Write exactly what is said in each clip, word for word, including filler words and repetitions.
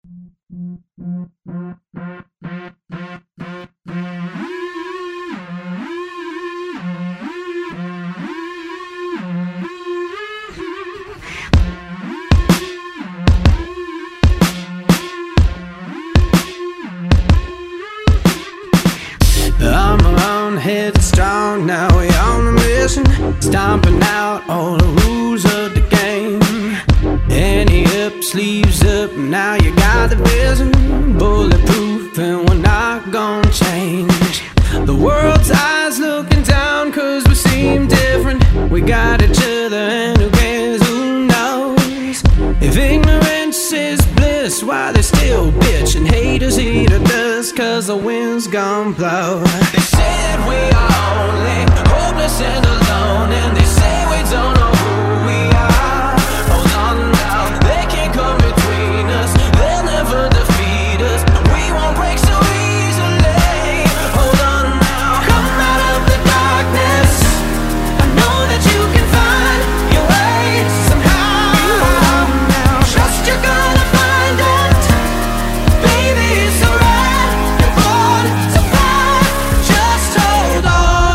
I'm around, head strong, now we on a mission, stomping out all the rules of the game. Any up, sleeves up, now you got the vision, bulletproof and we're not gonna change. The world's eyes looking down cause we seem different. We got each other and who cares, who knows? If ignorance is bliss, why they still bitch and haters eat our dust cause the wind's gonna blow. They said we are only hopeless and alone, and they say we don't know who we are. Hold on now, they can't come between us, they'll never defeat us, we won't break so easily. Hold on now, come out of the darkness, I know that you can find your way somehow. Trust you're gonna find it, baby, it's alright, you're born to fly, just hold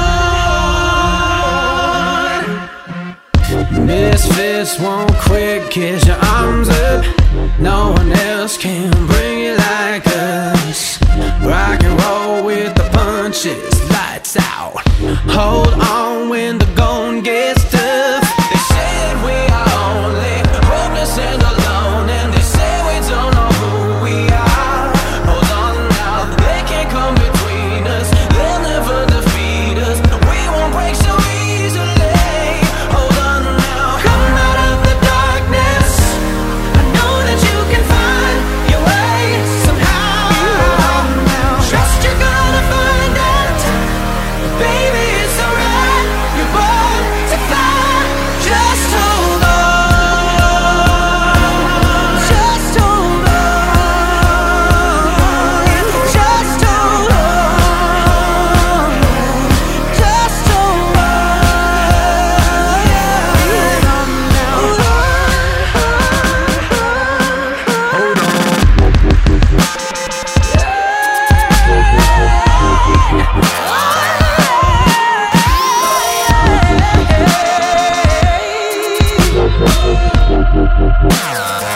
on. Misfits won't quit, kiss your arms up, no one else can bring it like us. Rock and roll with the punches, lights out, hold on when the going gets tough. They said we are only hopeless and alone, and they say we don't know who we are. Hold on now, they can't come between us, they'll never defeat us, we won't break so easily. Hold on now, come out of the darkness, I know that you can find your way somehow. Trust you're gonna find it, baby, it's alright, you're born to fly, just hold on, just hold on, just hold on, just hold on, hold on.